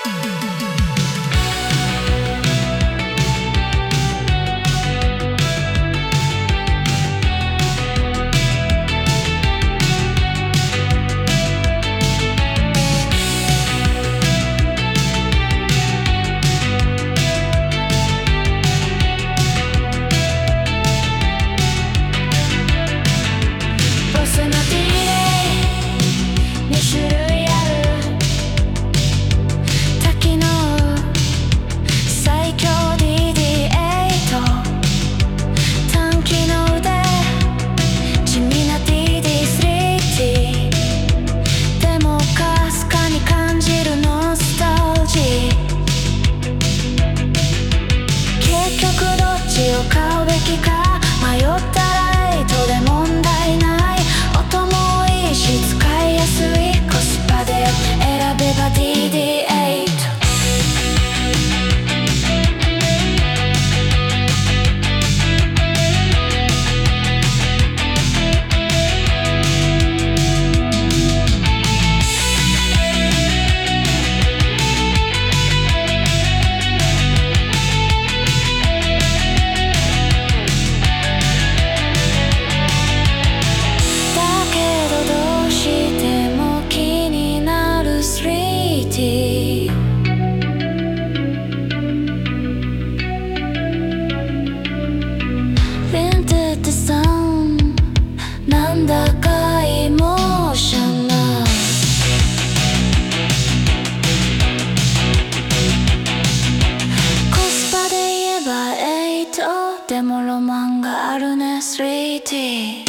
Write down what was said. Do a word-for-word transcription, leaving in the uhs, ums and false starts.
買うべきか迷ったらエイトで問題ない。音もいいし使いやすい、コスパで選べば ディーディーエイト。なんだかエモーショナル、コスパで言えばエイト、でもロマンがあるね スリーティー。